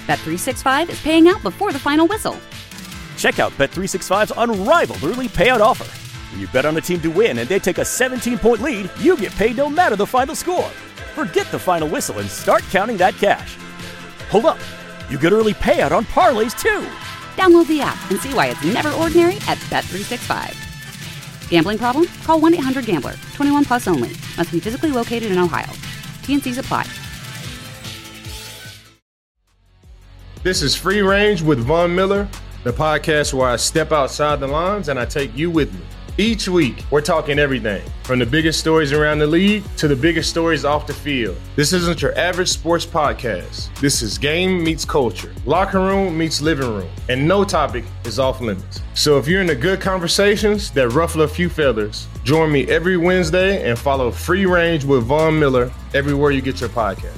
Bet365 is paying out before the final whistle. Check out Bet365's unrivaled early payout offer. When you bet on a team to win and they take a 17-point lead, you get paid no matter the final score. Forget the final whistle and start counting that cash. Hold up. You get early payout on parlays, too. Download the app and see why it's never ordinary at Bet365. Gambling problem? Call 1-800-GAMBLER. 21 plus only. Must be physically located in Ohio. T&Cs apply. This is Free Range with Von Miller, the podcast where I step outside the lines and I take you with me. Each week, we're talking everything, from the biggest stories around the league to the biggest stories off the field. This isn't your average sports podcast. This is game meets culture, locker room meets living room, and no topic is off limits. So if you're into good conversations that ruffle a few feathers, join me every Wednesday and follow Free Range with Von Miller everywhere you get your podcast.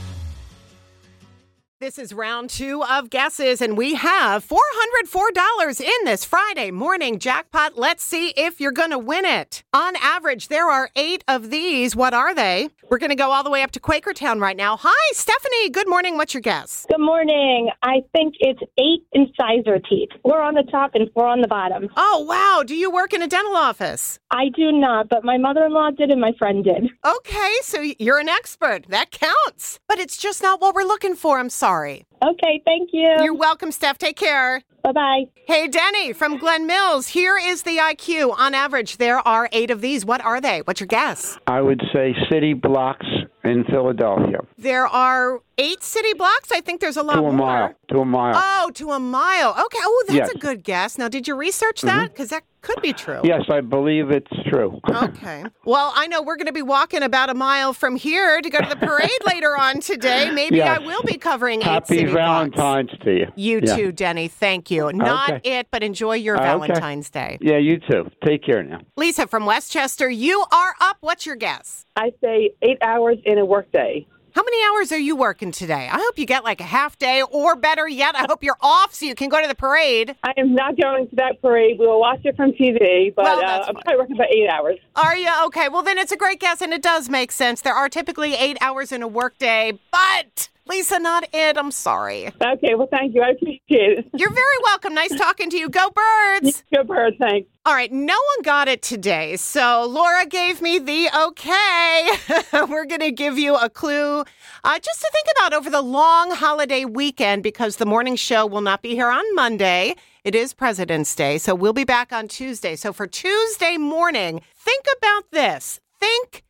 This is round 2 of guesses, and we have $404 in this Friday morning jackpot. Let's see if you're going to win it. On average, there are 8 of these. What are they? We're going to go all the way up to Quakertown right now. Hi, Stephanie. Good morning. What's your guess? Good morning. I think it's 8 incisor teeth. 4 on the top and 4 on the bottom. Oh, wow. Do you work in a dental office? I do not, but my mother-in-law did and my friend did. Okay, so you're an expert. That counts. But it's just not what we're looking for. I'm sorry. Okay, thank you. You're welcome, Steph. Take care. Bye-bye. Hey, Denny from Glen Mills. Here is the IQ. On average, there are 8 of these. What are they? What's your guess? I would say city blocks in Philadelphia. There are 8 city blocks? I think there's a lot more. To a mile. Oh, to a mile. Okay. Oh, that's Yes. a good guess. Now, did you research that? Because that could be true. Yes, I believe it's true. Okay. Well, I know we're going to be walking about a mile from here to go to the parade later on today. Maybe Yes. I will be covering 8 Happy city Valentine's blocks. to you. You Yeah. too, Denny. Thank you. Not Okay. it, but enjoy your Okay. Valentine's Day. Yeah, you too. Take care now. Lisa from Westchester, you are up. What's your guess? I say 8 hours in a workday. How many hours are you working today? I hope you get like a half day, or better yet, I hope you're off so you can go to the parade. I am not going to that parade. We will watch it from TV, but Well, that's I'm fine. probably working about 8 hours. Are you? Okay, well then it's a great guess, and it does make sense. There are typically 8 hours in a workday, but Lisa, not it. I'm sorry. Okay, well, thank you. I appreciate it. You're very welcome. Nice talking to you. Go Birds. Go Birds, thanks. All right, no one got it today, so Laura gave me the okay. We're going to give you a clue just to think about over the long holiday weekend, because the morning show will not be here on Monday. It is President's Day, so we'll be back on Tuesday. So for Tuesday morning, think about this. Think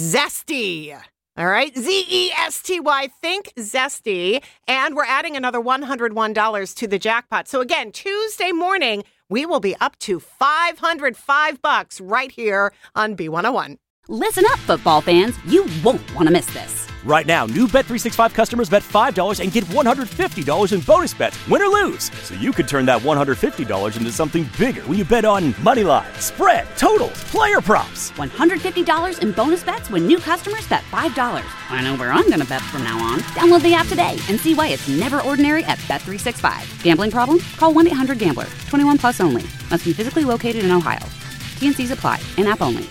zesty. All right, Z-E-S-T-Y, think zesty. And we're adding another $101 to the jackpot. So again, Tuesday morning, we will be up to $505 right here on B101. Listen up, football fans. You won't want to miss this. Right now, new Bet365 customers bet $5 and get $150 in bonus bets, win or lose. So you could turn that $150 into something bigger when you bet on money line, spread, totals, player props. $150 in bonus bets when new customers bet $5. I know where I'm going to bet from now on. Download the app today and see why it's never ordinary at Bet365. Gambling problem? Call 1-800-GAMBLER. 21 plus only. Must be physically located in Ohio. T&Cs apply. In-app only.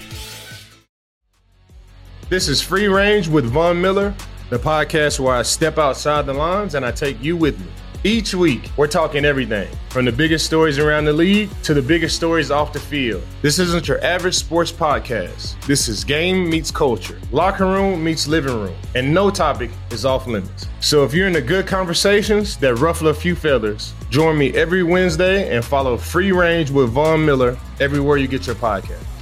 This is Free Range with Von Miller, the podcast where I step outside the lines and I take you with me. Each week, we're talking everything, from the biggest stories around the league to the biggest stories off the field. This isn't your average sports podcast. This is game meets culture, locker room meets living room, and no topic is off limits. So if you're into good conversations that ruffle a few feathers, join me every Wednesday and follow Free Range with Von Miller everywhere you get your podcast.